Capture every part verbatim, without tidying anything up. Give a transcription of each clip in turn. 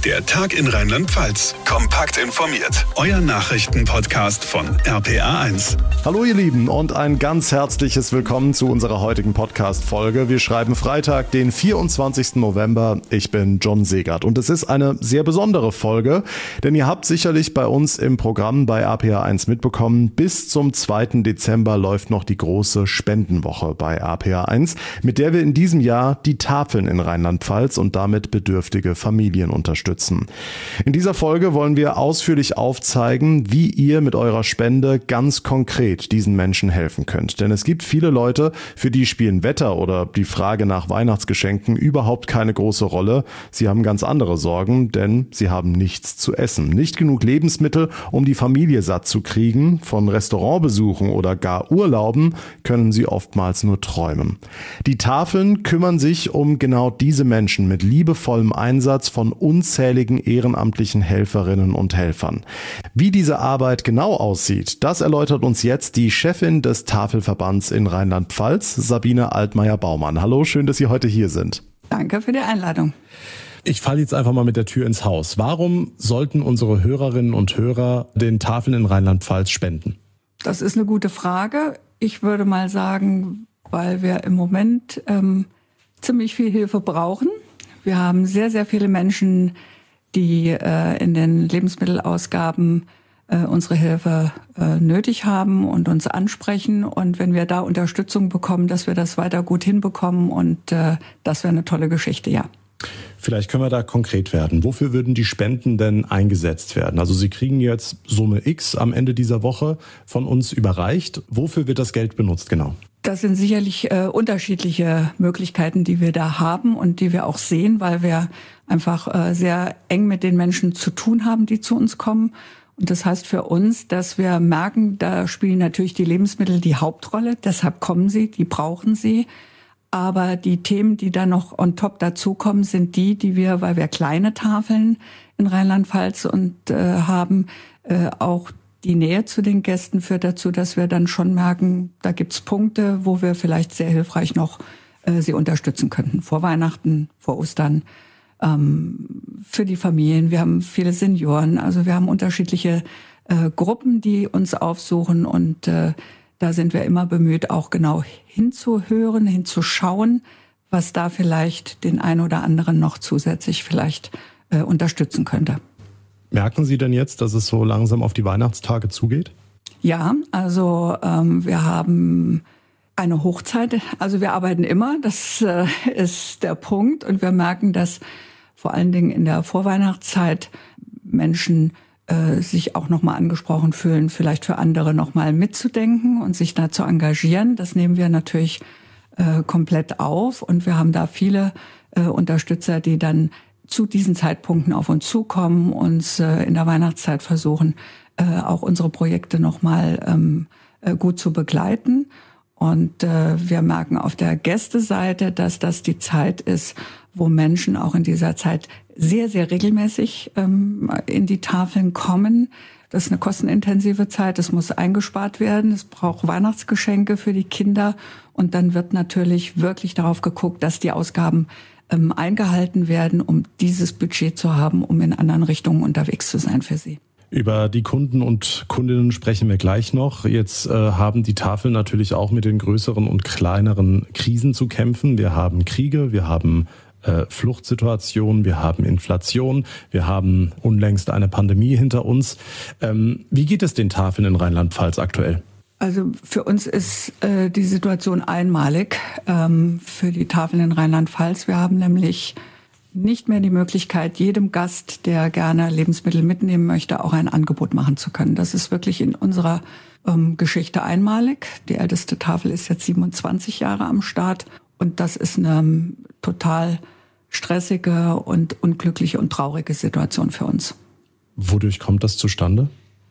Der Tag in Rheinland-Pfalz. Kompakt informiert. Euer Nachrichtenpodcast von R P R eins. Hallo ihr Lieben und ein ganz herzliches Willkommen zu unserer heutigen Podcast-Folge. Wir schreiben Freitag, den vierundzwanzigsten November. Ich bin John Segert und es ist eine sehr besondere Folge, denn ihr habt sicherlich bei uns im Programm bei R P R eins mitbekommen, bis zum zweiten Dezember läuft noch die große Spendenwoche bei R P R eins, mit der wir in diesem Jahr die Tafeln in Rheinland-Pfalz und damit bedürftige Familien unterstützen. In dieser Folge wollen wir ausführlich aufzeigen, wie ihr mit eurer Spende ganz konkret diesen Menschen helfen könnt. Denn es gibt viele Leute, für die spielen Wetter oder die Frage nach Weihnachtsgeschenken überhaupt keine große Rolle. Sie haben ganz andere Sorgen, denn sie haben nichts zu essen. Nicht genug Lebensmittel, um die Familie satt zu kriegen. Von Restaurantbesuchen oder gar Urlauben können sie oftmals nur träumen. Die Tafeln kümmern sich um genau diese Menschen mit liebevollem Einsatz von unzähligen ehrenamtlichen Helferinnen und Helfern. Wie diese Arbeit genau aussieht, das erläutert uns jetzt die Chefin des Tafelverbands in Rheinland-Pfalz, Sabine Altmaier-Baumann. Hallo, schön, dass Sie heute hier sind. Danke für die Einladung. Ich falle jetzt einfach mal mit der Tür ins Haus. Warum sollten unsere Hörerinnen und Hörer den Tafeln in Rheinland-Pfalz spenden? Das ist eine gute Frage. Ich würde mal sagen, weil wir im Moment ähm, ziemlich viel Hilfe brauchen. Wir haben sehr, sehr viele Menschen, die äh, in den Lebensmittelausgaben äh, unsere Hilfe äh, nötig haben und uns ansprechen. Und wenn wir da Unterstützung bekommen, dass wir das weiter gut hinbekommen. Und äh, das wäre eine tolle Geschichte, ja. Vielleicht können wir da konkret werden. Wofür würden die Spenden denn eingesetzt werden? Also Sie kriegen jetzt Summe X am Ende dieser Woche von uns überreicht. Wofür wird das Geld benutzt genau? Das sind sicherlich äh, unterschiedliche Möglichkeiten, die wir da haben und die wir auch sehen, weil wir einfach äh, sehr eng mit den Menschen zu tun haben, die zu uns kommen. Und das heißt für uns, dass wir merken, da spielen natürlich die Lebensmittel die Hauptrolle. Deshalb kommen sie, die brauchen sie. Aber die Themen, die da noch on top dazukommen, sind die, die wir, weil wir kleine Tafeln in Rheinland-Pfalz und äh, haben, äh, auch die Nähe zu den Gästen führt dazu, dass wir dann schon merken, da gibt's Punkte, wo wir vielleicht sehr hilfreich noch äh, sie unterstützen könnten. Vor Weihnachten, vor Ostern, ähm, für die Familien. Wir haben viele Senioren, also wir haben unterschiedliche äh, Gruppen, die uns aufsuchen und äh, da sind wir immer bemüht, auch genau hinzuhören, hinzuschauen, was da vielleicht den einen oder anderen noch zusätzlich vielleicht äh, unterstützen könnte. Merken Sie denn jetzt, dass es so langsam auf die Weihnachtstage zugeht? Ja, also ähm, wir haben eine Hochzeit. Also wir arbeiten immer, das äh, ist der Punkt. Und wir merken, dass vor allen Dingen in der Vorweihnachtszeit Menschen äh, sich auch nochmal angesprochen fühlen, vielleicht für andere nochmal mitzudenken und sich da zu engagieren. Das nehmen wir natürlich äh, komplett auf. Und wir haben da viele äh, Unterstützer, die dann zu diesen Zeitpunkten auf uns zukommen, uns äh, in der Weihnachtszeit versuchen, äh, auch unsere Projekte nochmal ähm, äh, gut zu begleiten. Und äh, wir merken auf der Gästeseite, dass das die Zeit ist, wo Menschen auch in dieser Zeit sehr, sehr regelmäßig ähm, in die Tafeln kommen. Das ist eine kostenintensive Zeit, es muss eingespart werden, es braucht Weihnachtsgeschenke für die Kinder. Und dann wird natürlich wirklich darauf geguckt, dass die Ausgaben eingehalten werden, um dieses Budget zu haben, um in anderen Richtungen unterwegs zu sein für sie. Über die Kunden und Kundinnen sprechen wir gleich noch. Jetzt äh, haben die Tafeln natürlich auch mit den größeren und kleineren Krisen zu kämpfen. Wir haben Kriege, wir haben äh, Fluchtsituationen, wir haben Inflation, wir haben unlängst eine Pandemie hinter uns. Ähm, wie geht es den Tafeln in Rheinland-Pfalz aktuell? Also für uns ist äh, die Situation einmalig ähm, für die Tafeln in Rheinland-Pfalz. Wir haben nämlich nicht mehr die Möglichkeit, jedem Gast, der gerne Lebensmittel mitnehmen möchte, auch ein Angebot machen zu können. Das ist wirklich in unserer ähm, Geschichte einmalig. Die älteste Tafel ist jetzt siebenundzwanzig Jahre am Start und das ist eine total stressige und unglückliche und traurige Situation für uns. Wodurch kommt das zustande?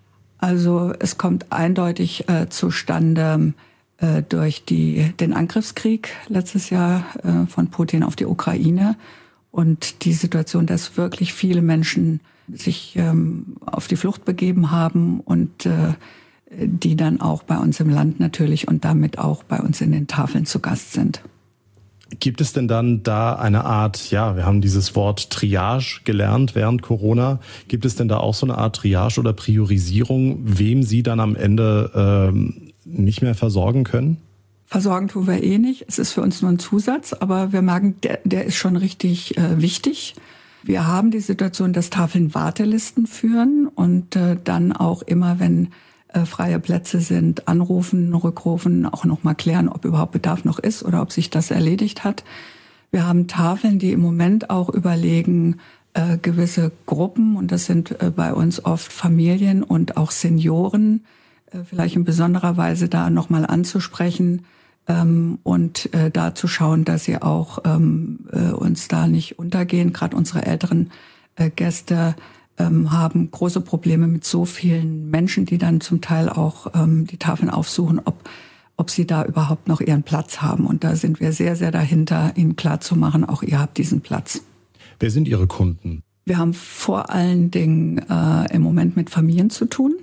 Also es kommt eindeutig äh, zustande äh, durch die, den Angriffskrieg letztes Jahr äh, von Putin auf die Ukraine und die Situation, dass wirklich viele Menschen sich ähm, auf die Flucht begeben haben und äh, die dann auch bei uns im Land natürlich und damit auch bei uns in den Tafeln zu Gast sind. Gibt es denn dann da eine Art, ja, wir haben dieses Wort Triage gelernt während Corona, gibt es denn da auch so eine Art Triage oder Priorisierung, wem Sie dann am Ende ähm, nicht mehr versorgen können? Versorgen tun wir eh nicht. Es ist für uns nur ein Zusatz, aber wir merken, der, der ist schon richtig äh, wichtig. Wir haben die Situation, dass Tafeln Wartelisten führen und äh, dann auch immer, wenn äh, freie Plätze sind, anrufen, rückrufen, auch noch mal klären, ob überhaupt Bedarf noch ist oder ob sich das erledigt hat. Wir haben Tafeln, die im Moment auch überlegen, äh, gewisse Gruppen, und das sind äh, bei uns oft Familien und auch Senioren, äh, vielleicht in besonderer Weise da noch mal anzusprechen, Ähm, und äh, da zu schauen, dass sie auch ähm, äh, uns da nicht untergehen. Gerade unsere älteren äh, Gäste ähm, haben große Probleme mit so vielen Menschen, die dann zum Teil auch ähm, die Tafeln aufsuchen, ob, ob sie da überhaupt noch ihren Platz haben. Und da sind wir sehr, sehr dahinter, ihnen klarzumachen, auch ihr habt diesen Platz. Wer sind Ihre Kunden? Wir haben vor allen Dingen äh, im Moment mit Familien zu tun.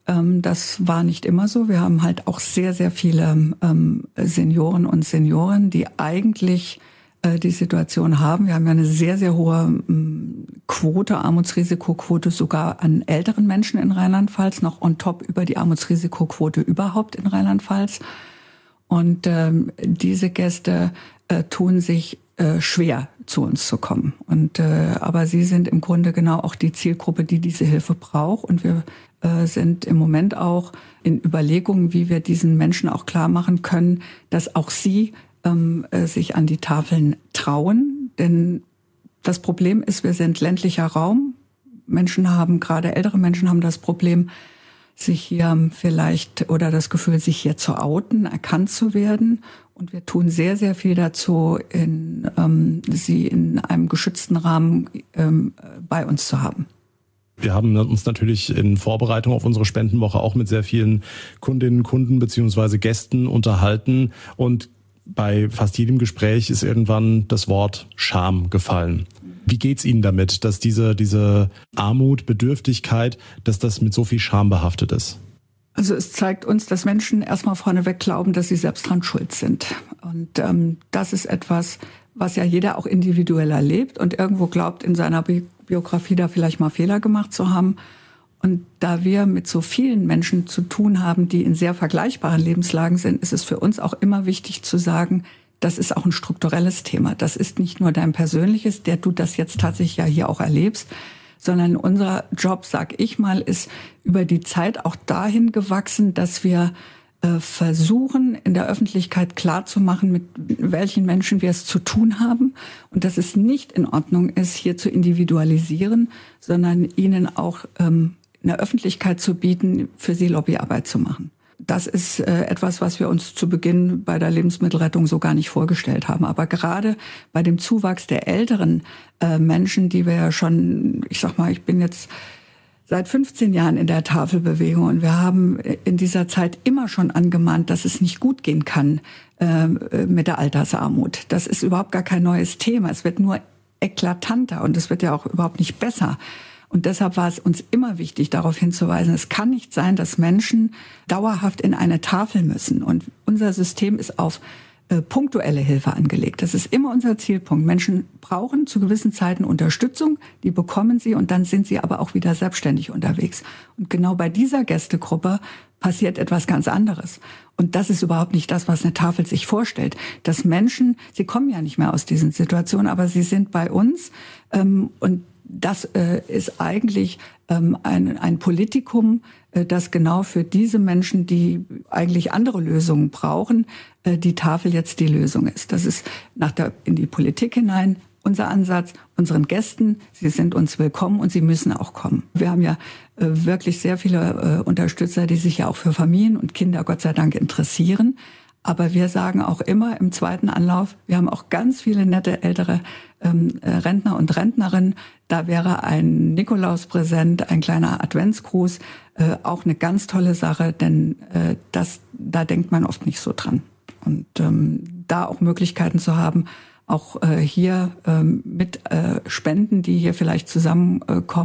Das war nicht immer so. Wir haben halt auch sehr, sehr viele ähm, Senioren und Senioren, die eigentlich äh, die Situation haben. Wir haben ja eine sehr, sehr hohe ähm, Quote, Armutsrisikoquote sogar an älteren Menschen in Rheinland-Pfalz, noch on top über die Armutsrisikoquote überhaupt in Rheinland-Pfalz. Und ähm, diese Gäste äh, tun sich äh, schwer, zu uns zu kommen. Und äh, aber sie sind im Grunde genau auch die Zielgruppe, die diese Hilfe braucht. Und wir äh, sind im Moment auch in Überlegungen, wie wir diesen Menschen auch klar machen können, dass auch sie ähm, äh, sich an die Tafeln trauen. Denn das Problem ist, wir sind ländlicher Raum. Menschen haben, gerade ältere Menschen haben das Problem, sich hier vielleicht oder das Gefühl, sich hier zu outen, erkannt zu werden. Und wir tun sehr, sehr viel dazu, in, ähm, sie in einem geschützten Rahmen ähm, bei uns zu haben. Wir haben uns natürlich in Vorbereitung auf unsere Spendenwoche auch mit sehr vielen Kundinnen, Kunden beziehungsweise Gästen unterhalten. Und bei fast jedem Gespräch ist irgendwann das Wort Scham gefallen. Wie geht's Ihnen damit, dass diese, diese Armut, Bedürftigkeit, dass das mit so viel Scham behaftet ist? Also es zeigt uns, dass Menschen erstmal vorneweg glauben, dass sie selbst dran schuld sind. Und ähm, das ist etwas, was ja jeder auch individuell erlebt und irgendwo glaubt, in seiner Bi- Biografie da vielleicht mal Fehler gemacht zu haben. Und da wir mit so vielen Menschen zu tun haben, die in sehr vergleichbaren Lebenslagen sind, ist es für uns auch immer wichtig zu sagen, das ist auch ein strukturelles Thema. Das ist nicht nur dein persönliches, der du das jetzt tatsächlich ja hier auch erlebst, sondern unser Job, sag ich mal, ist über die Zeit auch dahin gewachsen, dass wir äh, versuchen, in der Öffentlichkeit klarzumachen, mit welchen Menschen wir es zu tun haben und dass es nicht in Ordnung ist, hier zu individualisieren, sondern ihnen auch ähm, eine Öffentlichkeit zu bieten, für sie Lobbyarbeit zu machen. Das ist äh, etwas, was wir uns zu Beginn bei der Lebensmittelrettung so gar nicht vorgestellt haben. Aber gerade bei dem Zuwachs der älteren äh, Menschen, die wir ja schon, ich sag mal, ich bin jetzt seit fünfzehn Jahren in der Tafelbewegung und wir haben in dieser Zeit immer schon angemahnt, dass es nicht gut gehen kann äh, mit der Altersarmut. Das ist überhaupt gar kein neues Thema. Es wird nur eklatanter und es wird ja auch überhaupt nicht besser. Und deshalb war es uns immer wichtig, darauf hinzuweisen, es kann nicht sein, dass Menschen dauerhaft in eine Tafel müssen. Und unser System ist auf äh, punktuelle Hilfe angelegt. Das ist immer unser Zielpunkt. Menschen brauchen zu gewissen Zeiten Unterstützung, die bekommen sie und dann sind sie aber auch wieder selbstständig unterwegs. Und genau bei dieser Gästegruppe passiert etwas ganz anderes. Und das ist überhaupt nicht das, was eine Tafel sich vorstellt. Dass Menschen, sie kommen ja nicht mehr aus diesen Situationen, aber sie sind bei uns ähm, und das äh, ist eigentlich ähm, ein, ein Politikum, äh, das genau für diese Menschen, die eigentlich andere Lösungen brauchen, äh, die Tafel jetzt die Lösung ist. Das ist nach der, in die Politik hinein unser Ansatz, unseren Gästen. Sie sind uns willkommen und sie müssen auch kommen. Wir haben ja äh, wirklich sehr viele äh, Unterstützer, die sich ja auch für Familien und Kinder Gott sei Dank interessieren. Aber wir sagen auch immer im zweiten Anlauf, wir haben auch ganz viele nette ältere ähm, Rentner und Rentnerinnen. Da wäre ein Nikolauspräsent, ein kleiner Adventsgruß äh, auch eine ganz tolle Sache, denn äh, das, da denkt man oft nicht so dran. Und ähm, da auch Möglichkeiten zu haben, auch äh, hier ähm, mit äh, Spenden, die hier vielleicht zusammenkommen,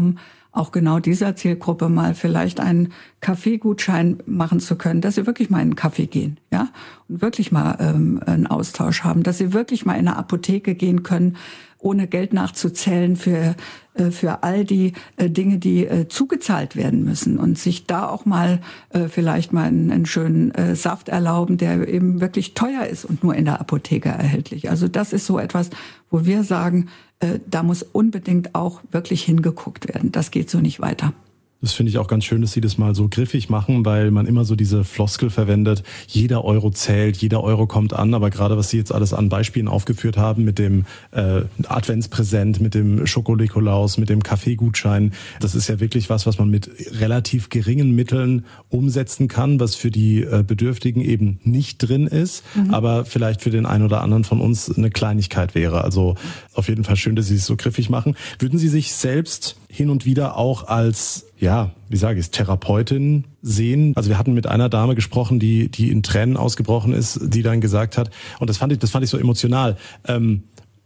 auch genau dieser Zielgruppe mal vielleicht einen Kaffeegutschein machen zu können, dass sie wirklich mal in einen Kaffee gehen, ja, und wirklich mal ähm, einen Austausch haben, dass sie wirklich mal in eine Apotheke gehen können, ohne Geld nachzuzählen für äh, für all die äh, Dinge, die äh, zugezahlt werden müssen und sich da auch mal äh, vielleicht mal einen, einen schönen äh, Saft erlauben, der eben wirklich teuer ist und nur in der Apotheke erhältlich. Also das ist so etwas, wo wir sagen, äh, da muss unbedingt auch wirklich hingeguckt werden. Das geht so nicht weiter. Das finde ich auch ganz schön, dass Sie das mal so griffig machen, weil man immer so diese Floskel verwendet, jeder Euro zählt, jeder Euro kommt an. Aber gerade was Sie jetzt alles an Beispielen aufgeführt haben mit dem äh, Adventspräsent, mit dem Schokonikolaus, mit dem Kaffeegutschein, das ist ja wirklich was, was man mit relativ geringen Mitteln umsetzen kann, was für die äh, Bedürftigen eben nicht drin ist, mhm. aber vielleicht für den einen oder anderen von uns eine Kleinigkeit wäre. Also auf jeden Fall schön, dass Sie es so griffig machen. Würden Sie sich selbst hin und wieder auch als, ja, wie sage ich es, Therapeutin sehen? Also wir hatten mit einer Dame gesprochen, die die in Tränen ausgebrochen ist, die dann gesagt hat, und das fand ich, das fand ich so emotional, ähm,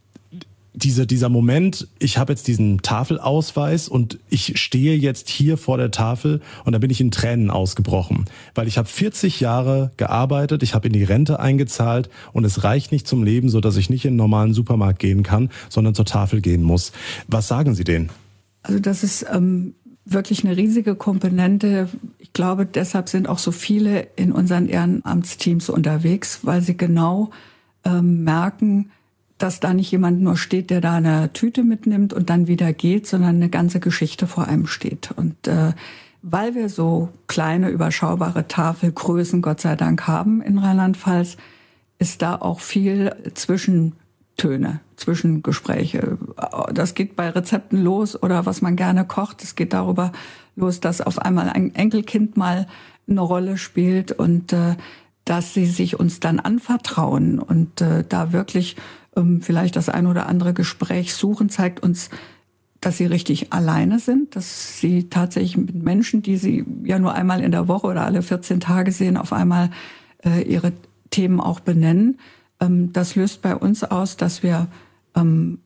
diese, dieser Moment, ich habe jetzt diesen Tafelausweis und ich stehe jetzt hier vor der Tafel und da bin ich in Tränen ausgebrochen, weil ich habe vierzig Jahre gearbeitet, ich habe in die Rente eingezahlt und es reicht nicht zum Leben, so dass ich nicht in einen normalen Supermarkt gehen kann, sondern zur Tafel gehen muss. Was sagen Sie denen? Also das ist ähm, wirklich eine riesige Komponente. Ich glaube, deshalb sind auch so viele in unseren Ehrenamtsteams unterwegs, weil sie genau ähm, merken, dass da nicht jemand nur steht, der da eine Tüte mitnimmt und dann wieder geht, sondern eine ganze Geschichte vor einem steht. Und äh, weil wir so kleine, überschaubare Tafelgrößen, Gott sei Dank, haben in Rheinland-Pfalz, ist da auch viel zwischen Töne, Zwischengespräche. Das geht bei Rezepten los oder was man gerne kocht. Es geht darüber los, dass auf einmal ein Enkelkind mal eine Rolle spielt und äh, dass sie sich uns dann anvertrauen und äh, da wirklich ähm, vielleicht das ein oder andere Gespräch suchen, zeigt uns, dass sie richtig alleine sind, dass sie tatsächlich mit Menschen, die sie ja nur einmal in der Woche oder alle vierzehn Tage sehen, auf einmal äh, ihre Themen auch benennen. Das löst bei uns aus, dass wir ähm,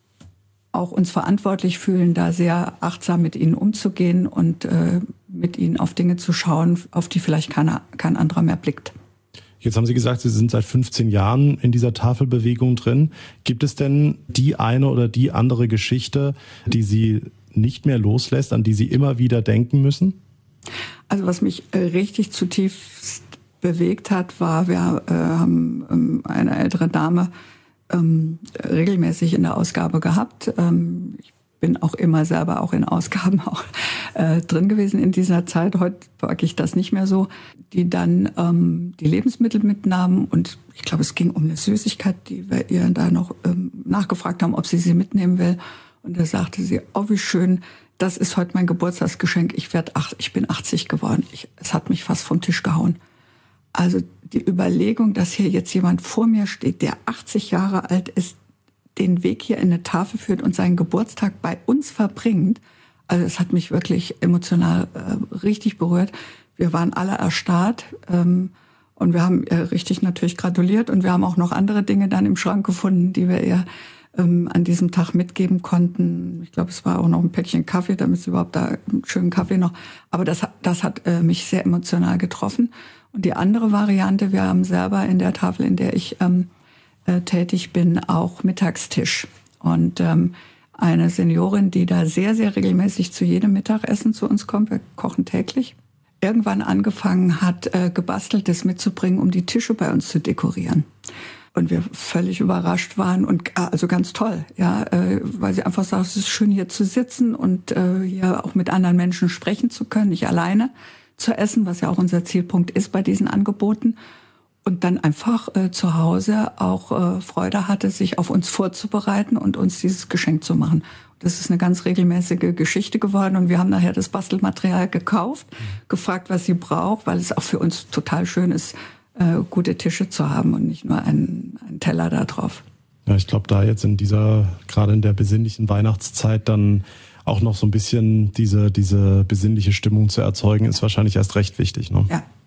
auch uns verantwortlich fühlen, da sehr achtsam mit ihnen umzugehen und äh, mit ihnen auf Dinge zu schauen, auf die vielleicht keiner, kein anderer mehr blickt. Jetzt haben Sie gesagt, Sie sind seit fünfzehn Jahren in dieser Tafelbewegung drin. Gibt es denn die eine oder die andere Geschichte, die Sie nicht mehr loslässt, an die Sie immer wieder denken müssen? Also was mich äh, richtig zutiefst bewegt hat, war, wir äh, haben ähm, eine ältere Dame ähm, regelmäßig in der Ausgabe gehabt. Ähm, ich bin auch immer selber auch in Ausgaben auch äh, drin gewesen in dieser Zeit. Heute wage ich das nicht mehr so. Die dann ähm, die Lebensmittel mitnahmen und ich glaube, es ging um eine Süßigkeit, die wir ihr da noch ähm, nachgefragt haben, ob sie sie mitnehmen will. Und da sagte sie, oh wie schön, das ist heute mein Geburtstagsgeschenk. Ich werde ach, ich bin achtzig geworden. Ich, es hat mich fast vom Tisch gehauen. Also die Überlegung, dass hier jetzt jemand vor mir steht, der achtzig Jahre alt ist, den Weg hier in eine Tafel führt und seinen Geburtstag bei uns verbringt, also es hat mich wirklich emotional äh, richtig berührt. Wir waren alle erstarrt ähm, und wir haben äh, richtig natürlich gratuliert und wir haben auch noch andere Dinge dann im Schrank gefunden, die wir ihr ähm, an diesem Tag mitgeben konnten. Ich glaube, es war auch noch ein Päckchen Kaffee, damit sie überhaupt da einen schönen Kaffee noch. Aber das, das hat äh, mich sehr emotional getroffen. Und die andere Variante, wir haben selber in der Tafel, in der ich ähm, äh, tätig bin, auch Mittagstisch. Und ähm, eine Seniorin, die da sehr, sehr regelmäßig zu jedem Mittagessen zu uns kommt, wir kochen täglich, irgendwann angefangen hat, äh, Gebasteltes mitzubringen, um die Tische bei uns zu dekorieren. Und wir völlig überrascht waren und also ganz toll, ja, äh, weil sie einfach sagt, es ist schön hier zu sitzen und äh, hier auch mit anderen Menschen sprechen zu können, nicht alleine zu essen, was ja auch unser Zielpunkt ist bei diesen Angeboten. Und dann einfach äh, zu Hause auch äh, Freude hatte, sich auf uns vorzubereiten und uns dieses Geschenk zu machen. Das ist eine ganz regelmäßige Geschichte geworden und wir haben nachher das Bastelmaterial gekauft, mhm. gefragt, was sie braucht, weil es auch für uns total schön ist, äh, gute Tische zu haben und nicht nur einen, einen Teller da drauf. Ja, ich glaube, da jetzt in dieser, gerade in der besinnlichen Weihnachtszeit dann auch noch so ein bisschen diese, diese besinnliche Stimmung zu erzeugen, ist wahrscheinlich erst recht wichtig, ne? Ja.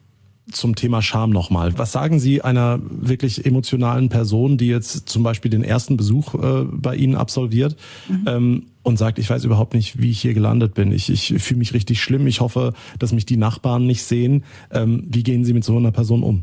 zum Thema Scham nochmal. Was sagen Sie einer wirklich emotionalen Person, die jetzt zum Beispiel den ersten Besuch äh, bei Ihnen absolviert mhm. ähm, und sagt, ich weiß überhaupt nicht, wie ich hier gelandet bin. Ich, ich fühle mich richtig schlimm. Ich hoffe, dass mich die Nachbarn nicht sehen. Ähm, wie gehen Sie mit so einer Person um?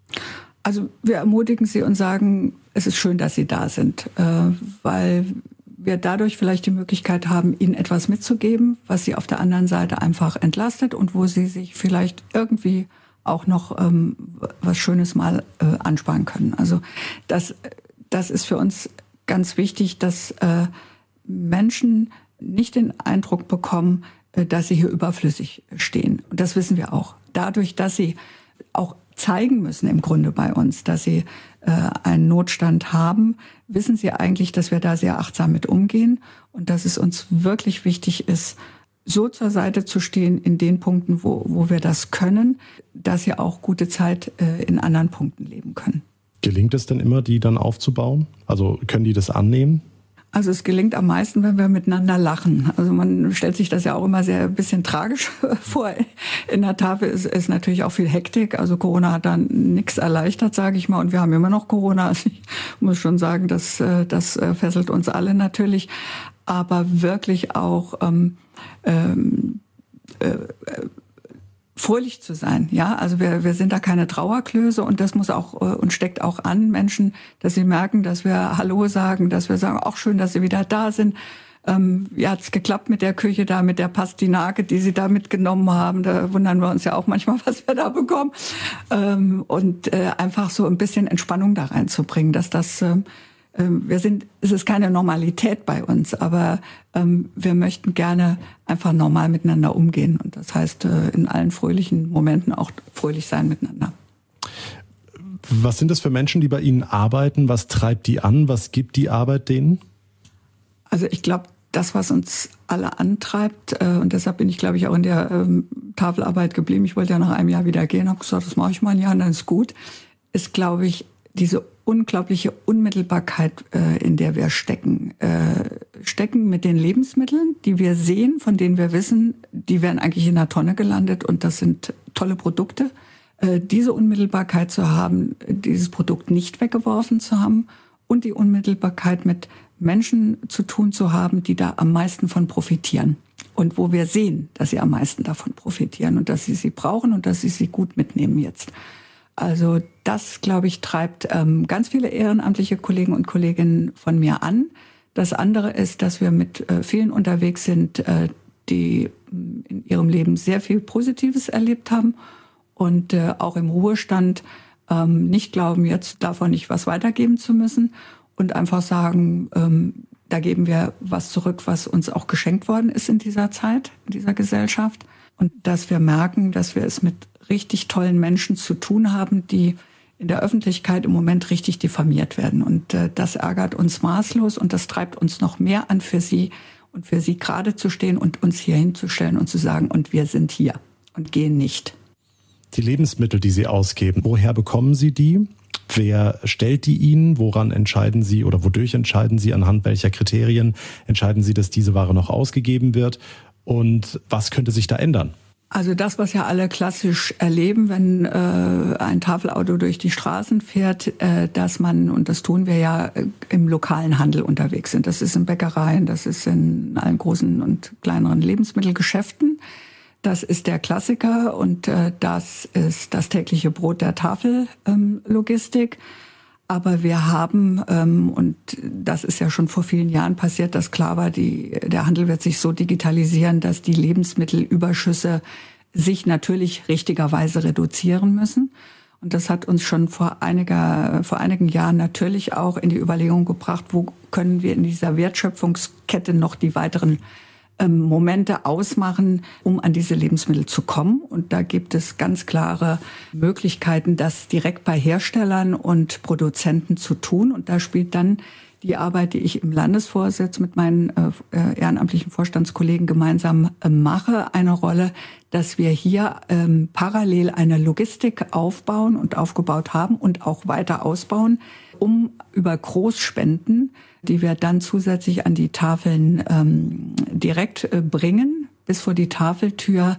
Also wir ermutigen sie und sagen, es ist schön, dass Sie da sind, äh, weil wir dadurch vielleicht die Möglichkeit haben, Ihnen etwas mitzugeben, was Sie auf der anderen Seite einfach entlastet und wo Sie sich vielleicht irgendwie auch noch ähm, was Schönes mal äh, ansparen können. Also das, das ist für uns ganz wichtig, dass äh, Menschen nicht den Eindruck bekommen, äh, dass sie hier überflüssig stehen. Und das wissen wir auch. Dadurch, dass sie auch zeigen müssen im Grunde bei uns, dass sie äh, einen Notstand haben, wissen sie eigentlich, dass wir da sehr achtsam mit umgehen und dass es uns wirklich wichtig ist, so zur Seite zu stehen in den Punkten, wo, wo wir das können, dass sie auch gute Zeit äh, in anderen Punkten leben können. Gelingt es denn immer, die dann aufzubauen? Also können die das annehmen? Also es gelingt am meisten, wenn wir miteinander lachen. Also man stellt sich das ja auch immer sehr ein bisschen tragisch vor. In der Tafel ist, ist natürlich auch viel Hektik. Also Corona hat dann nichts erleichtert, sage ich mal. Und wir haben immer noch Corona. Also ich muss schon sagen, das, das fesselt uns alle natürlich. Aber wirklich auch ähm, ähm, äh, fröhlich zu sein, ja, also wir wir sind da keine Trauerklöße und das muss auch äh, und steckt auch an Menschen, dass sie merken, dass wir Hallo sagen, dass wir sagen, auch schön, dass Sie wieder da sind. Ähm, ja, hat's geklappt mit der Küche da, mit der Pastinake, die Sie da mitgenommen haben. Da wundern wir uns ja auch manchmal, was wir da bekommen. Ähm, und äh, einfach so ein bisschen Entspannung da reinzubringen, dass das äh, Wir sind, es ist keine Normalität bei uns, aber ähm, wir möchten gerne einfach normal miteinander umgehen. Und das heißt, äh, in allen fröhlichen Momenten auch fröhlich sein miteinander. Was sind das für Menschen, die bei Ihnen arbeiten? Was treibt die an? Was gibt die Arbeit denen? Also ich glaube, das, was uns alle antreibt, äh, und deshalb bin ich, glaube ich, auch in der ähm, Tafelarbeit geblieben. Ich wollte ja nach einem Jahr wieder gehen, habe gesagt, das mache ich mal ein Jahr, dann ist gut, ist, glaube ich, diese unglaubliche Unmittelbarkeit, äh, in der wir stecken. Äh, stecken mit den Lebensmitteln, die wir sehen, von denen wir wissen, die werden eigentlich in der Tonne gelandet und das sind tolle Produkte. Äh, diese Unmittelbarkeit zu haben, dieses Produkt nicht weggeworfen zu haben und die Unmittelbarkeit mit Menschen zu tun zu haben, die da am meisten von profitieren. Und wo wir sehen, dass sie am meisten davon profitieren und dass sie sie brauchen und dass sie sie gut mitnehmen jetzt. Also das, glaube ich, treibt ähm, ganz viele ehrenamtliche Kollegen und Kolleginnen von mir an. Das andere ist, dass wir mit äh, vielen unterwegs sind, äh, die in ihrem Leben sehr viel Positives erlebt haben und äh, auch im Ruhestand ähm, nicht glauben, jetzt davon nicht was weitergeben zu müssen und einfach sagen, ähm, da geben wir was zurück, was uns auch geschenkt worden ist in dieser Zeit, in dieser Gesellschaft. Und dass wir merken, dass wir es mit richtig tollen Menschen zu tun haben, die in der Öffentlichkeit im Moment richtig diffamiert werden. Und äh, das ärgert uns maßlos und das treibt uns noch mehr an, für sie und für sie gerade zu stehen und uns hier hinzustellen und zu sagen, und wir sind hier und gehen nicht. Die Lebensmittel, die Sie ausgeben, woher bekommen Sie die? Wer stellt die Ihnen? Woran entscheiden Sie oder wodurch entscheiden Sie? Anhand welcher Kriterien entscheiden Sie, dass diese Ware noch ausgegeben wird? Und was könnte sich da ändern? Also das, was ja alle klassisch erleben, wenn äh, ein Tafelauto durch die Straßen fährt, äh, dass man, und das tun wir ja, äh, im lokalen Handel unterwegs sind. Das ist in Bäckereien, das ist in allen großen und kleineren Lebensmittelgeschäften. Das ist der Klassiker und äh, das ist das tägliche Brot der Tafellogistik. Ähm, Aber wir haben, ähm, und das ist ja schon vor vielen Jahren passiert, dass klar war, die, der Handel wird sich so digitalisieren, dass die Lebensmittelüberschüsse sich natürlich richtigerweise reduzieren müssen. Und das hat uns schon vor einiger, vor einigen Jahren natürlich auch in die Überlegung gebracht, wo können wir in dieser Wertschöpfungskette noch die weiteren Momente ausmachen, um an diese Lebensmittel zu kommen. Und da gibt es ganz klare Möglichkeiten, das direkt bei Herstellern und Produzenten zu tun. Und da spielt dann die Arbeit, die ich im Landesvorsitz mit meinen äh, ehrenamtlichen Vorstandskollegen gemeinsam äh, mache, eine Rolle, dass wir hier ähm, parallel eine Logistik aufbauen und aufgebaut haben und auch weiter ausbauen, um über Großspenden, die wir dann zusätzlich an die Tafeln ähm, direkt äh, bringen, bis vor die Tafeltür,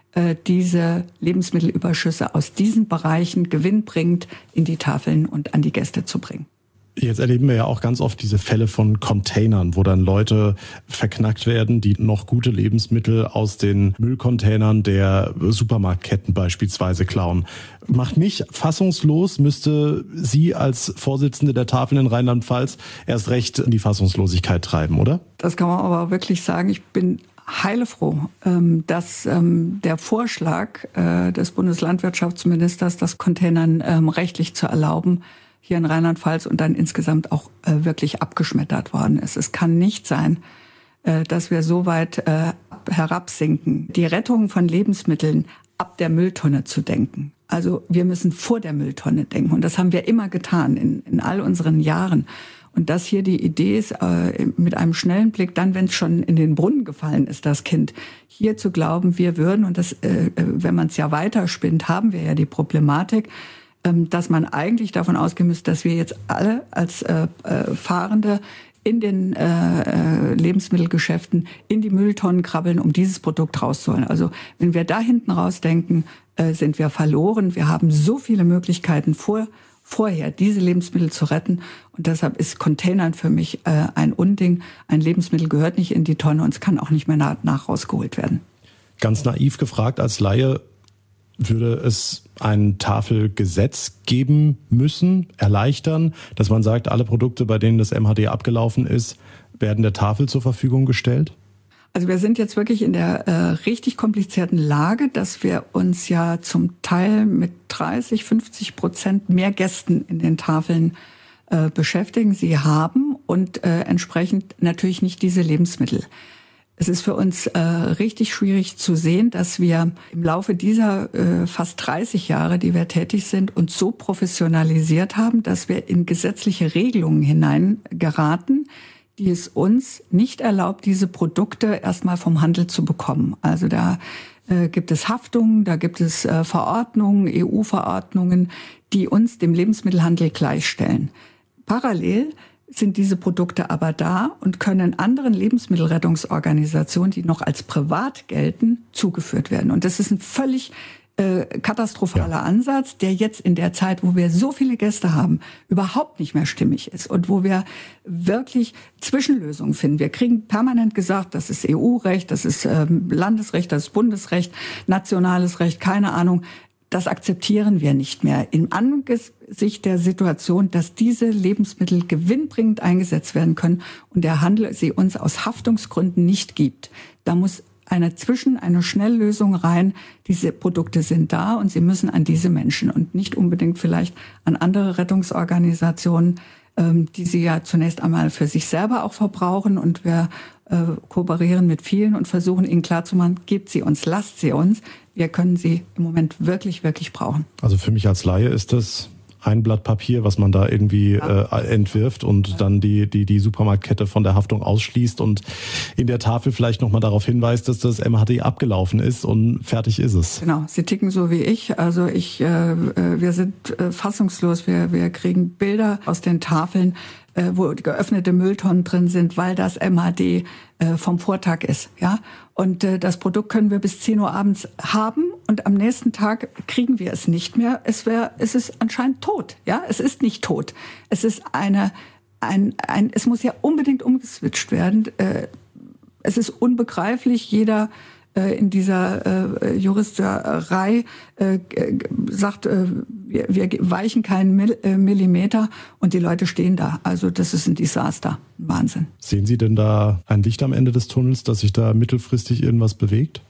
äh, diese Lebensmittelüberschüsse aus diesen Bereichen gewinnbringend in die Tafeln und an die Gäste zu bringen. Jetzt erleben wir ja auch ganz oft diese Fälle von Containern, wo dann Leute verknackt werden, die noch gute Lebensmittel aus den Müllcontainern der Supermarktketten beispielsweise klauen. Macht mich fassungslos, müsste Sie als Vorsitzende der Tafeln in Rheinland-Pfalz erst recht in die Fassungslosigkeit treiben, oder? Das kann man aber wirklich sagen. Ich bin heilefroh, dass der Vorschlag des Bundeslandwirtschaftsministers, das Containern rechtlich zu erlauben, hier in Rheinland-Pfalz und dann insgesamt auch äh, wirklich abgeschmettert worden ist. Es kann nicht sein, äh, dass wir so weit äh, herabsinken, die Rettung von Lebensmitteln ab der Mülltonne zu denken. Also wir müssen vor der Mülltonne denken und das haben wir immer getan in, in all unseren Jahren. Und das hier die Idee ist, äh, mit einem schnellen Blick, dann, wenn es schon in den Brunnen gefallen ist, das Kind, hier zu glauben, wir würden, und das, äh, wenn man es ja weiterspinnt, haben wir ja die Problematik, dass man eigentlich davon ausgehen müsste, dass wir jetzt alle als äh, äh, Fahrende in den äh, Lebensmittelgeschäften in die Mülltonnen krabbeln, um dieses Produkt rauszuholen. Also wenn wir da hinten rausdenken, äh, sind wir verloren. Wir haben so viele Möglichkeiten vor, vorher, diese Lebensmittel zu retten. Und deshalb ist Containern für mich äh, ein Unding. Ein Lebensmittel gehört nicht in die Tonne und es kann auch nicht mehr nach, nach rausgeholt werden. Ganz naiv gefragt als Laie, würde es ein Tafelgesetz geben müssen, erleichtern, dass man sagt, alle Produkte, bei denen das M H D abgelaufen ist, werden der Tafel zur Verfügung gestellt? Also wir sind jetzt wirklich in der äh, richtig komplizierten Lage, dass wir uns ja zum Teil mit dreißig, fünfzig Prozent mehr Gästen in den Tafeln äh, beschäftigen. Sie haben und äh, entsprechend natürlich nicht diese Lebensmittel. Es ist für uns äh, richtig schwierig zu sehen, dass wir im Laufe dieser äh, fast dreißig Jahre, die wir tätig sind, uns so professionalisiert haben, dass wir in gesetzliche Regelungen hineingeraten, die es uns nicht erlaubt, diese Produkte erstmal vom Handel zu bekommen. Also da äh, gibt es Haftungen, da gibt es äh, Verordnungen, E U-Verordnungen, die uns dem Lebensmittelhandel gleichstellen. Parallel sind diese Produkte aber da und können anderen Lebensmittelrettungsorganisationen, die noch als privat gelten, zugeführt werden. Und das ist ein völlig äh, katastrophaler ja. Ansatz, der jetzt in der Zeit, wo wir so viele Gäste haben, überhaupt nicht mehr stimmig ist und wo wir wirklich Zwischenlösungen finden. Wir kriegen permanent gesagt, das ist E U-Recht, das ist ähm, Landesrecht, das ist Bundesrecht, nationales Recht, keine Ahnung. Das akzeptieren wir nicht mehr. Im Angesicht der Situation, dass diese Lebensmittel gewinnbringend eingesetzt werden können und der Handel sie uns aus Haftungsgründen nicht gibt. Da muss eine Zwischen-, eine Schnelllösung rein. Diese Produkte sind da und sie müssen an diese Menschen und nicht unbedingt vielleicht an andere Rettungsorganisationen, die sie ja zunächst einmal für sich selber auch verbrauchen. Und wir äh, kooperieren mit vielen und versuchen ihnen klarzumachen, gebt sie uns, lasst sie uns. Wir können sie im Moment wirklich, wirklich brauchen. Also für mich als Laie ist das ein Blatt Papier, was man da irgendwie ja. äh, entwirft und ja. dann die, die, die Supermarktkette von der Haftung ausschließt und in der Tafel vielleicht nochmal darauf hinweist, dass das M H D abgelaufen ist und fertig ist es. Genau, Sie ticken so wie ich. Also ich, äh, wir sind äh, fassungslos. Wir, wir kriegen Bilder aus den Tafeln, äh, wo geöffnete Mülltonnen drin sind, weil das M H D äh, vom Vortag ist. Ja, und äh, das Produkt können wir bis zehn Uhr abends haben und am nächsten Tag kriegen wir es nicht mehr. Es wäre, es ist anscheinend tot. Ja, es ist nicht tot. Es ist eine, ein, ein, es muss ja unbedingt umgeswitcht werden. Äh, es ist unbegreiflich. Jeder äh, in dieser äh, Juristerei äh, sagt, äh, wir, wir weichen keinen Mill, äh, Millimeter und die Leute stehen da. Also das ist ein Desaster. Wahnsinn. Sehen Sie denn da ein Licht am Ende des Tunnels, dass sich da mittelfristig irgendwas bewegt?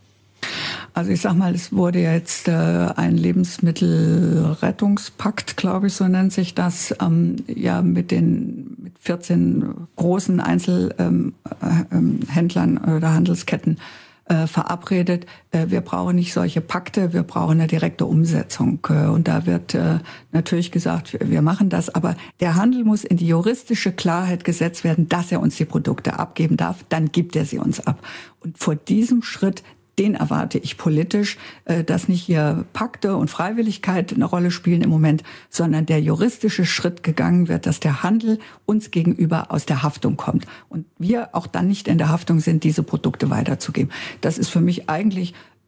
Also ich sag mal, es wurde jetzt äh, ein Lebensmittelrettungspakt, glaube ich, so nennt sich das, ähm, ja mit den mit vierzehn großen Einzelhändlern äh, oder Handelsketten äh, verabredet. Äh, wir brauchen nicht solche Pakte, wir brauchen eine direkte Umsetzung. Äh, und da wird äh, natürlich gesagt, wir, wir machen das, aber der Handel muss in die juristische Klarheit gesetzt werden, dass er uns die Produkte abgeben darf, dann gibt er sie uns ab. Und vor diesem Schritt, den erwarte ich politisch, dass nicht hier Pakte und Freiwilligkeit eine Rolle spielen im Moment, sondern der juristische Schritt gegangen wird, dass der Handel uns gegenüber aus der Haftung kommt und wir auch dann nicht in der Haftung sind, diese Produkte weiterzugeben. Das ist für mich eigentlich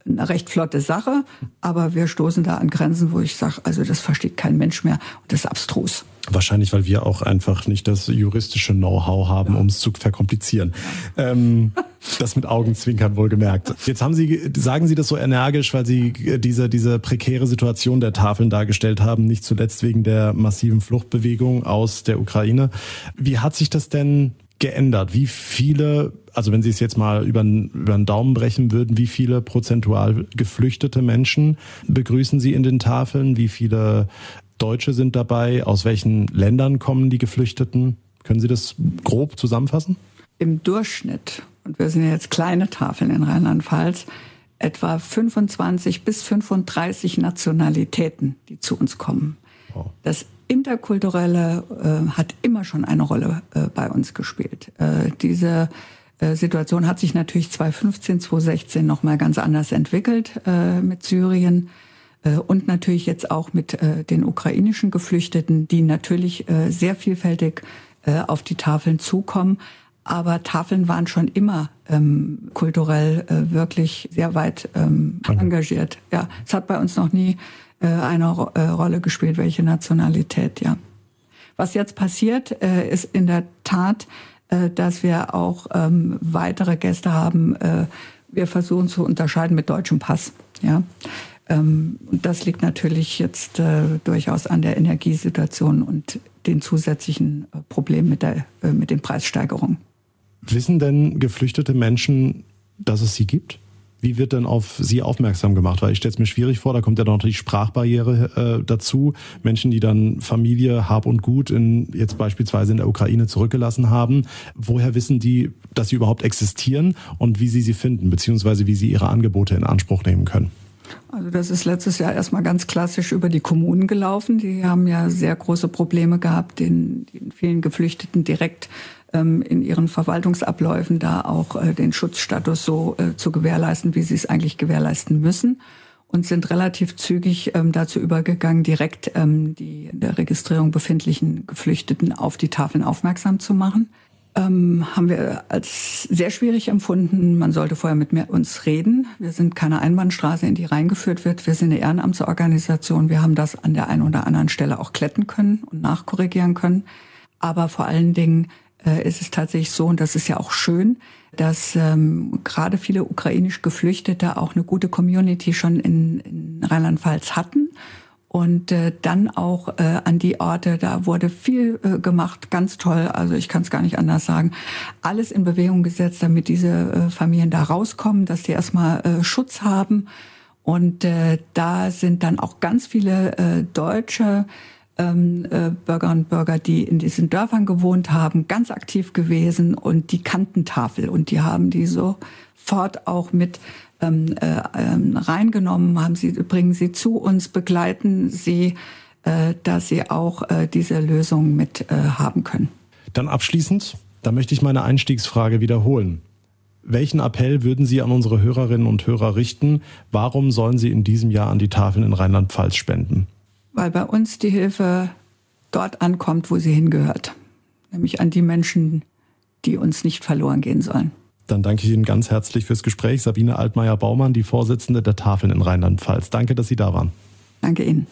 eine recht flotte Sache, aber wir stoßen da an Grenzen, wo ich sage, also das versteht kein Mensch mehr und das ist abstrus. Wahrscheinlich, weil wir auch einfach nicht das juristische Know-how haben, ja. um es zu verkomplizieren. Ja. Ähm, das mit Augenzwinkern wohlgemerkt. Jetzt haben Sie, sagen Sie das so energisch, weil Sie diese, diese prekäre Situation der Tafeln dargestellt haben, nicht zuletzt wegen der massiven Fluchtbewegung aus der Ukraine. Wie hat sich das denn geändert? Wie viele, also wenn Sie es jetzt mal über, über den Daumen brechen würden, wie viele prozentual geflüchtete Menschen begrüßen Sie in den Tafeln? Wie viele Deutsche sind dabei? Aus welchen Ländern kommen die Geflüchteten? Können Sie das grob zusammenfassen? Im Durchschnitt, und wir sind ja jetzt kleine Tafeln in Rheinland-Pfalz, etwa fünfundzwanzig bis fünfunddreißig Nationalitäten, die zu uns kommen. Wow. Das Interkulturelle äh, hat immer schon eine Rolle äh, bei uns gespielt. Äh, diese äh, Situation hat sich natürlich zweitausendfünfzehn, zweitausendsechzehn noch mal ganz anders entwickelt äh, mit Syrien. Und natürlich jetzt auch mit äh, den ukrainischen Geflüchteten, die natürlich äh, sehr vielfältig äh, auf die Tafeln zukommen. Aber Tafeln waren schon immer ähm, kulturell äh, wirklich sehr weit ähm, engagiert. Ja, es hat bei uns noch nie äh, eine Ro- äh, Rolle gespielt, welche Nationalität. Ja. Was jetzt passiert, äh, ist in der Tat, äh, dass wir auch ähm, weitere Gäste haben. Äh, wir versuchen zu unterscheiden mit deutschem Pass. Ja. Und das liegt natürlich jetzt äh, durchaus an der Energiesituation und den zusätzlichen äh, Problemen mit, der, äh, mit den Preissteigerungen. Wissen denn geflüchtete Menschen, dass es sie gibt? Wie wird denn auf sie aufmerksam gemacht? Weil ich stelle es mir schwierig vor, da kommt ja noch die Sprachbarriere äh, dazu. Menschen, die dann Familie, Hab und Gut in, jetzt beispielsweise in der Ukraine zurückgelassen haben. Woher wissen die, dass sie überhaupt existieren und wie sie sie finden, beziehungsweise wie sie ihre Angebote in Anspruch nehmen können? Also das ist letztes Jahr erstmal ganz klassisch über die Kommunen gelaufen. Die haben ja sehr große Probleme gehabt, den, den vielen Geflüchteten direkt ähm, in ihren Verwaltungsabläufen da auch äh, den Schutzstatus so äh, zu gewährleisten, wie sie es eigentlich gewährleisten müssen. Und sind relativ zügig ähm, dazu übergegangen, direkt ähm, die in der Registrierung befindlichen Geflüchteten auf die Tafeln aufmerksam zu machen. Ähm, haben wir als sehr schwierig empfunden. Man sollte vorher mit mir, uns reden. Wir sind keine Einbahnstraße, in die reingeführt wird. Wir sind eine Ehrenamtsorganisation. Wir haben das an der einen oder anderen Stelle auch kletten können und nachkorrigieren können. Aber vor allen Dingen äh, ist es tatsächlich so, und das ist ja auch schön, dass ähm, gerade viele ukrainisch Geflüchtete auch eine gute Community schon in, in Rheinland-Pfalz hatten. Und äh, dann auch äh, an die Orte, da wurde viel äh, gemacht, ganz toll, also ich kann es gar nicht anders sagen. Alles in Bewegung gesetzt, damit diese äh, Familien da rauskommen, dass die erstmal äh, Schutz haben. Und äh, da sind dann auch ganz viele äh, deutsche ähm, äh, Bürger und Bürger, die in diesen Dörfern gewohnt haben, ganz aktiv gewesen und die kannten Tafel. Und die haben die sofort auch mit Ähm, äh, äh, reingenommen, haben sie, bringen sie zu uns, begleiten sie, äh, dass sie auch äh, diese Lösung mit äh, haben können. Dann abschließend, da möchte ich meine Einstiegsfrage wiederholen. Welchen Appell würden Sie an unsere Hörerinnen und Hörer richten? Warum sollen sie in diesem Jahr an die Tafeln in Rheinland-Pfalz spenden? Weil bei uns die Hilfe dort ankommt, wo sie hingehört. Nämlich an die Menschen, die uns nicht verloren gehen sollen. Dann danke ich Ihnen ganz herzlich fürs Gespräch. Sabine Altmaier-Baumann, die Vorsitzende der Tafeln in Rheinland-Pfalz. Danke, dass Sie da waren. Danke Ihnen.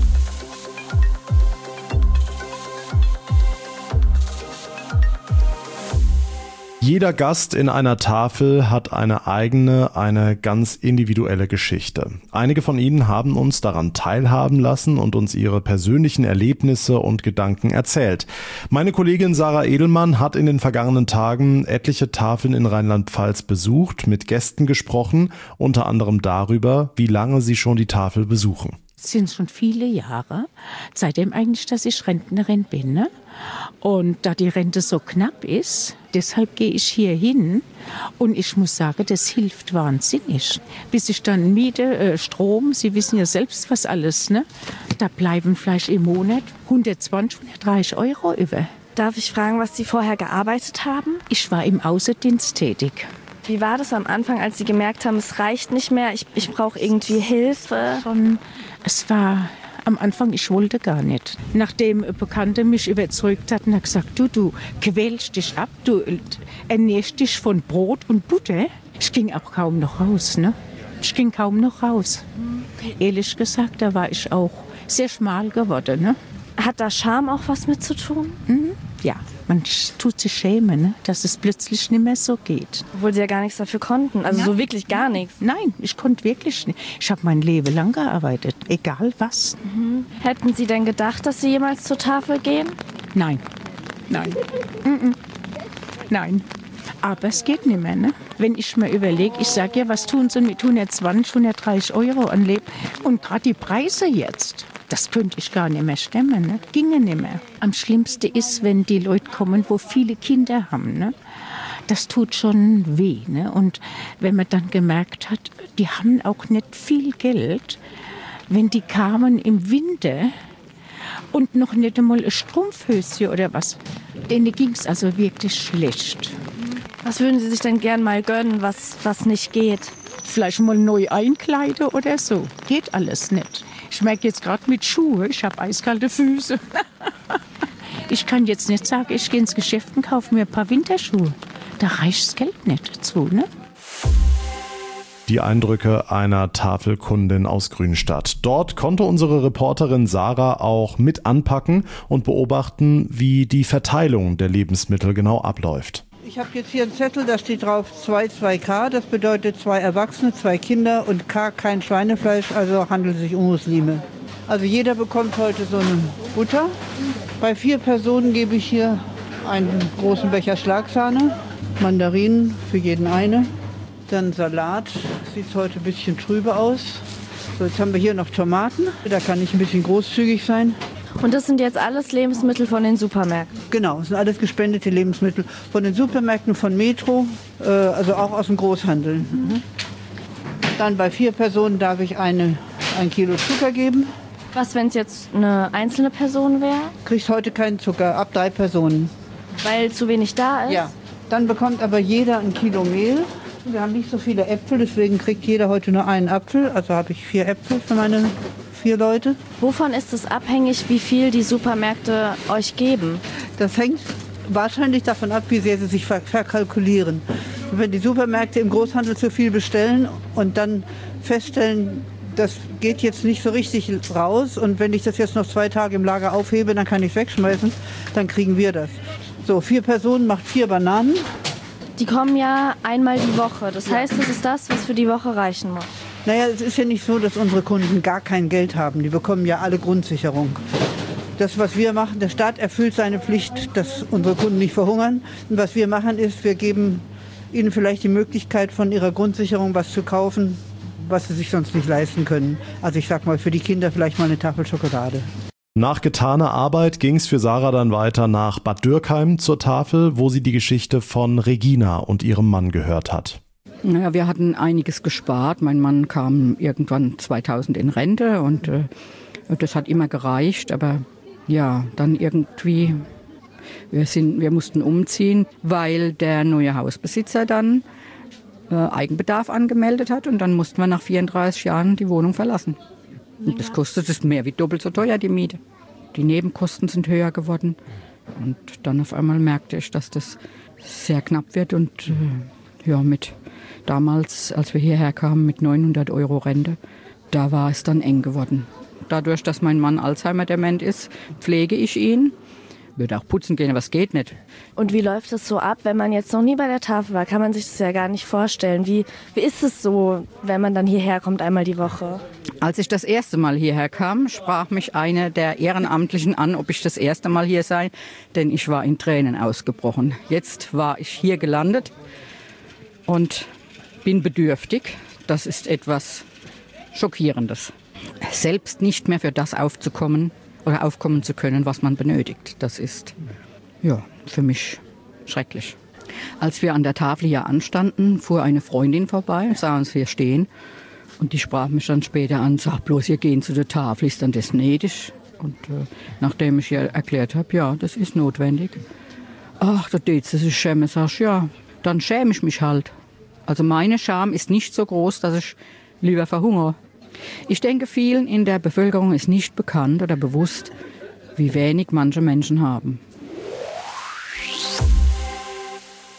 Jeder Gast in einer Tafel hat eine eigene, eine ganz individuelle Geschichte. Einige von Ihnen haben uns daran teilhaben lassen und uns ihre persönlichen Erlebnisse und Gedanken erzählt. Meine Kollegin Sarah Edelmann hat in den vergangenen Tagen etliche Tafeln in Rheinland-Pfalz besucht, mit Gästen gesprochen, unter anderem darüber, wie lange sie schon die Tafel besuchen. Es sind schon viele Jahre, seitdem eigentlich, dass ich Rentnerin bin. Ne? Und da die Rente so knapp ist, deshalb gehe ich hier hin. Und ich muss sagen, das hilft wahnsinnig. Bis ich dann Miete, äh, Strom, Sie wissen ja selbst was alles, ne? Da bleiben vielleicht im Monat hundertzwanzig, hundertdreißig Euro über. Darf ich fragen, was Sie vorher gearbeitet haben? Ich war im Außendienst tätig. Wie war das am Anfang, als Sie gemerkt haben, es reicht nicht mehr, ich, ich brauche irgendwie Hilfe? Schon, es war am Anfang, ich wollte gar nicht. Nachdem ein Bekannter mich überzeugt hat und hat gesagt, du, du quälst dich ab, du ernährst dich von Brot und Butter. Ich ging auch kaum noch raus, ne? Ich ging kaum noch raus. Ehrlich gesagt, da war ich auch sehr schmal geworden. Ne? Hat da Scham auch was mit zu tun? Mhm. Ja, man tut sich schämen, ne? Dass es plötzlich nicht mehr so geht. Obwohl sie ja gar nichts dafür konnten, also ja. so wirklich gar nichts. Nein, ich konnte wirklich nicht. Ich habe mein Leben lang gearbeitet, egal was. Mhm. Hätten Sie denn gedacht, dass Sie jemals zur Tafel gehen? Nein, nein, mhm. nein. Aber es geht nicht mehr, ne? Wenn ich mir überlege, ich sage ja, was tun sie mit hundertzwanzig, hundertdreißig Euro an Leben? Und gerade die Preise jetzt, das könnte ich gar nicht mehr stemmen, ne? Ginge nicht mehr. Am schlimmsten ist, wenn die Leute kommen, wo viele Kinder haben, ne? Das tut schon weh, ne? Und wenn man dann gemerkt hat, die haben auch nicht viel Geld, wenn die kamen im Winter und noch nicht einmal ein Strumpfhöschen oder was, denen ging es also wirklich schlecht. Was würden Sie sich denn gern mal gönnen, was, was nicht geht? Vielleicht mal neu einkleiden oder so. Geht alles nicht. Ich merke jetzt gerade mit Schuhe, ich habe eiskalte Füße. Ich kann jetzt nicht sagen, ich gehe ins Geschäft und kaufe mir ein paar Winterschuhe. Da reicht das Geld nicht dazu, ne? Die Eindrücke einer Tafelkundin aus Grünstadt. Dort konnte unsere Reporterin Sarah auch mit anpacken und beobachten, wie die Verteilung der Lebensmittel genau abläuft. Ich habe jetzt hier einen Zettel, da steht drauf zwei zwei K, das bedeutet zwei Erwachsene, zwei Kinder und K kein Schweinefleisch, also handelt es sich um Muslime. Also jeder bekommt heute so eine Butter. Bei vier Personen gebe ich hier einen großen Becher Schlagsahne, Mandarinen für jeden eine. Dann Salat, sieht heute ein bisschen trübe aus. So, jetzt haben wir hier noch Tomaten, da kann ich ein bisschen großzügig sein. Und das sind jetzt alles Lebensmittel von den Supermärkten? Genau, das sind alles gespendete Lebensmittel von den Supermärkten, von Metro, äh, also auch aus dem Großhandel. Mhm. Dann bei vier Personen darf ich eine, ein Kilo Zucker geben. Was, wenn es jetzt eine einzelne Person wäre? Kriegt heute keinen Zucker, ab drei Personen. Weil zu wenig da ist? Ja, dann bekommt aber jeder ein Kilo Mehl. Wir haben nicht so viele Äpfel, deswegen kriegt jeder heute nur einen Apfel. Also habe ich vier Äpfel für meine vier Leute. Wovon ist es abhängig, wie viel die Supermärkte euch geben? Das hängt wahrscheinlich davon ab, wie sehr sie sich ver- verkalkulieren. Wenn die Supermärkte im Großhandel zu viel bestellen und dann feststellen, das geht jetzt nicht so richtig raus und wenn ich das jetzt noch zwei Tage im Lager aufhebe, dann kann ich es wegschmeißen, dann kriegen wir das. So, vier Personen macht vier Bananen. Die kommen ja einmal die Woche. Das heißt, das ist das, was für die Woche reichen muss. Naja, es ist ja nicht so, dass unsere Kunden gar kein Geld haben. Die bekommen ja alle Grundsicherung. Das, was wir machen, der Staat erfüllt seine Pflicht, dass unsere Kunden nicht verhungern. Und was wir machen, ist, wir geben ihnen vielleicht die Möglichkeit, von ihrer Grundsicherung was zu kaufen, was sie sich sonst nicht leisten können. Also ich sag mal, für die Kinder vielleicht mal eine Tafel Schokolade. Nach getaner Arbeit ging es für Sarah dann weiter nach Bad Dürkheim zur Tafel, wo sie die Geschichte von Regina und ihrem Mann gehört hat. Naja, wir hatten einiges gespart. Mein Mann kam irgendwann zweitausend in Rente und äh, das hat immer gereicht. Aber ja, dann irgendwie, wir, sind, wir mussten umziehen, weil der neue Hausbesitzer dann äh, Eigenbedarf angemeldet hat und dann mussten wir nach vierunddreißig Jahren die Wohnung verlassen. Und das kostet es mehr wie doppelt so teuer, die Miete. Die Nebenkosten sind höher geworden. Und dann auf einmal merkte ich, dass das sehr knapp wird. Und äh, ja, mit damals, als wir hierher kamen, mit neunhundert Euro Rente, da war es dann eng geworden. Dadurch, dass mein Mann Alzheimer-dement ist, pflege ich ihn. Würde auch putzen gehen, aber es geht nicht. Und wie läuft es so ab, wenn man jetzt noch nie bei der Tafel war? Kann man sich das ja gar nicht vorstellen. Wie, wie ist es so, wenn man dann hierher kommt, einmal die Woche? Als ich das erste Mal hierher kam, sprach mich eine der Ehrenamtlichen an, ob ich das erste Mal hier sei, denn ich war in Tränen ausgebrochen. Jetzt war ich hier gelandet und bin bedürftig. Das ist etwas Schockierendes. Selbst nicht mehr für das aufzukommen, oder aufkommen zu können, was man benötigt. Das ist ja für mich schrecklich. Als wir an der Tafel hier anstanden, fuhr eine Freundin vorbei, sah uns hier stehen und die sprach mich dann später an, sag bloß, ihr gehen zu der Tafel, ist dann das nötig? Und äh, nachdem ich ihr erklärt habe, ja, das ist notwendig. Ach, da tät sie sich schämen, sag ich, ja, dann schäme ich mich halt. Also meine Scham ist nicht so groß, dass ich lieber verhungere. Ich denke, vielen in der Bevölkerung ist nicht bekannt oder bewusst, wie wenig manche Menschen haben.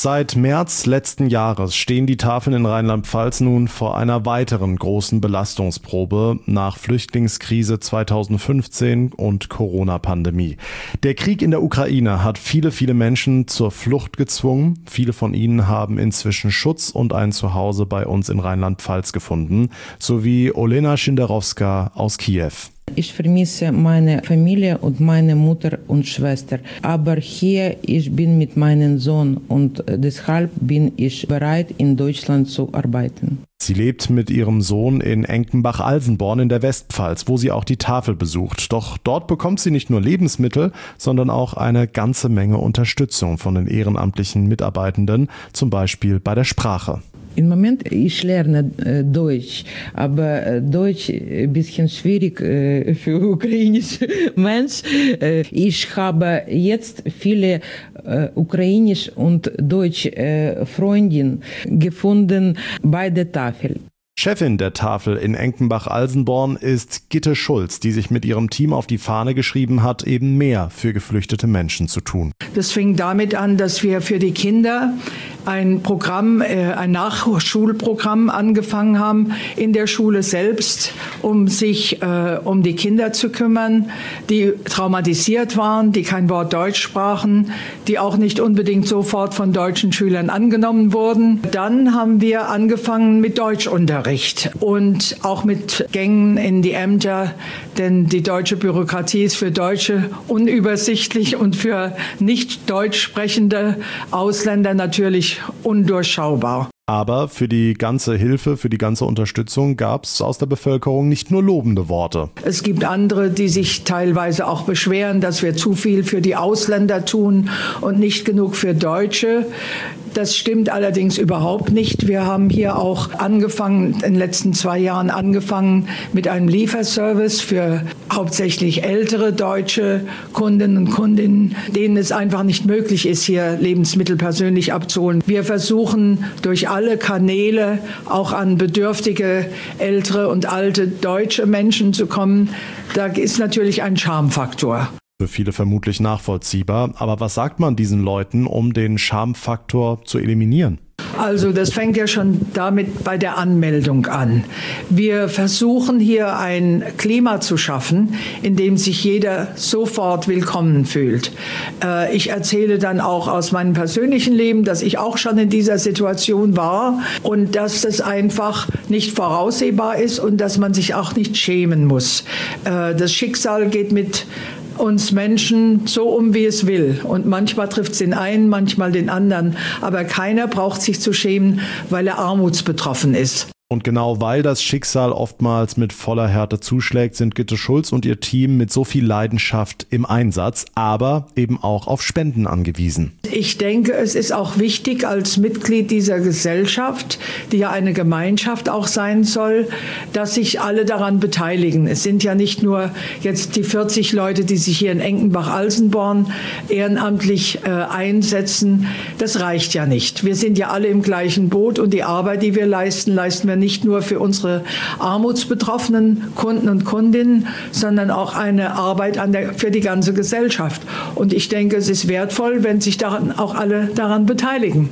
Seit März letzten Jahres stehen die Tafeln in Rheinland-Pfalz nun vor einer weiteren großen Belastungsprobe nach Flüchtlingskrise zweitausendfünfzehn und Corona-Pandemie. Der Krieg in der Ukraine hat viele, viele Menschen zur Flucht gezwungen. Viele von ihnen haben inzwischen Schutz und ein Zuhause bei uns in Rheinland-Pfalz gefunden, sowie Olena Schinderowska aus Kiew. Ich vermisse meine Familie und meine Mutter und Schwester. Aber hier, ich bin mit meinem Sohn und deshalb bin ich bereit, in Deutschland zu arbeiten. Sie lebt mit ihrem Sohn in Enkenbach-Alsenborn in der Westpfalz, wo sie auch die Tafel besucht. Doch dort bekommt sie nicht nur Lebensmittel, sondern auch eine ganze Menge Unterstützung von den ehrenamtlichen Mitarbeitenden, zum Beispiel bei der Sprache. Im Moment, ich lerne äh, Deutsch, aber äh, Deutsch ein bisschen schwierig äh, für ukrainische Menschen. Äh, ich habe jetzt viele äh, ukrainisch und deutsch äh, Freundinnen gefunden bei der Tafel. Chefin der Tafel in Enkenbach-Alsenborn ist Gitte Schulz, die sich mit ihrem Team auf die Fahne geschrieben hat, eben mehr für geflüchtete Menschen zu tun. Das fing damit an, dass wir für die Kinder ein Programm, ein Nachschulprogramm angefangen haben in der Schule selbst, um sich äh, um die Kinder zu kümmern, die traumatisiert waren, die kein Wort Deutsch sprachen, die auch nicht unbedingt sofort von deutschen Schülern angenommen wurden. Dann haben wir angefangen mit Deutschunterricht und auch mit Gängen in die Ämter, denn die deutsche Bürokratie ist für Deutsche unübersichtlich und für nicht deutsch sprechende Ausländer natürlich undurchschaubar. Aber für die ganze Hilfe, für die ganze Unterstützung gab es aus der Bevölkerung nicht nur lobende Worte. Es gibt andere, die sich teilweise auch beschweren, dass wir zu viel für die Ausländer tun und nicht genug für Deutsche. Das stimmt allerdings überhaupt nicht. Wir haben hier auch angefangen, in den letzten zwei Jahren angefangen mit einem Lieferservice für hauptsächlich ältere deutsche Kundinnen und Kundinnen, denen es einfach nicht möglich ist, hier Lebensmittel persönlich abzuholen. Wir versuchen durch alle Kanäle auch an bedürftige ältere und alte deutsche Menschen zu kommen. Da ist natürlich ein Schamfaktor. Für viele vermutlich nachvollziehbar. Aber was sagt man diesen Leuten, um den Schamfaktor zu eliminieren? Also das fängt ja schon damit bei der Anmeldung an. Wir versuchen hier ein Klima zu schaffen, in dem sich jeder sofort willkommen fühlt. Äh, ich erzähle dann auch aus meinem persönlichen Leben, dass ich auch schon in dieser Situation war und dass das einfach nicht voraussehbar ist und dass man sich auch nicht schämen muss. Äh, das Schicksal geht mit uns Menschen so um, wie es will. Und manchmal trifft es den einen, manchmal den anderen. Aber keiner braucht sich zu schämen, weil er armutsbetroffen ist. Und genau weil das Schicksal oftmals mit voller Härte zuschlägt, sind Gitte Schulz und ihr Team mit so viel Leidenschaft im Einsatz, aber eben auch auf Spenden angewiesen. Ich denke, es ist auch wichtig als Mitglied dieser Gesellschaft, die ja eine Gemeinschaft auch sein soll, dass sich alle daran beteiligen. Es sind ja nicht nur jetzt die vierzig Leute, die sich hier in Enkenbach-Alsenborn ehrenamtlich äh, einsetzen. Das reicht ja nicht. Wir sind ja alle im gleichen Boot und die Arbeit, die wir leisten, leisten wir nicht nur für unsere armutsbetroffenen Kunden und Kundinnen, sondern auch eine Arbeit an der, für die ganze Gesellschaft. Und ich denke, es ist wertvoll, wenn sich daran auch alle daran beteiligen.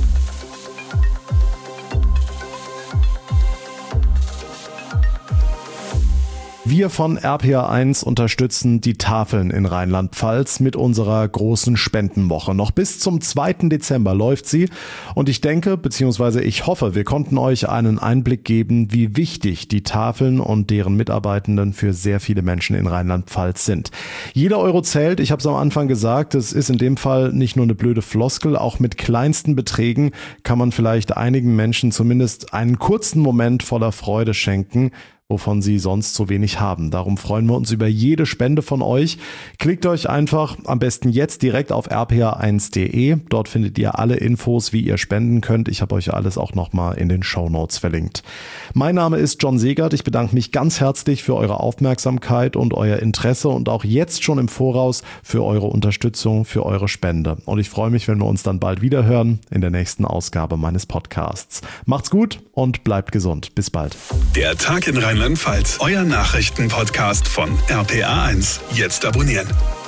Wir von R P R eins unterstützen die Tafeln in Rheinland-Pfalz mit unserer großen Spendenwoche. Noch bis zum zweiten Dezember läuft sie und ich denke, beziehungsweise ich hoffe, wir konnten euch einen Einblick geben, wie wichtig die Tafeln und deren Mitarbeitenden für sehr viele Menschen in Rheinland-Pfalz sind. Jeder Euro zählt, ich habe es am Anfang gesagt, es ist in dem Fall nicht nur eine blöde Floskel, auch mit kleinsten Beträgen kann man vielleicht einigen Menschen zumindest einen kurzen Moment voller Freude schenken, wovon sie sonst so wenig haben. Darum freuen wir uns über jede Spende von euch. Klickt euch einfach am besten jetzt direkt auf r p r eins punkt d e. Dort findet ihr alle Infos, wie ihr spenden könnt. Ich habe euch alles auch nochmal in den Shownotes verlinkt. Mein Name ist John Segert. Ich bedanke mich ganz herzlich für eure Aufmerksamkeit und euer Interesse und auch jetzt schon im Voraus für eure Unterstützung, für eure Spende. Und ich freue mich, wenn wir uns dann bald wieder hören in der nächsten Ausgabe meines Podcasts. Macht's gut und bleibt gesund. Bis bald. Der Tag in Rheinland-Pfalz, euer Nachrichtenpodcast von R P R eins. Jetzt abonnieren.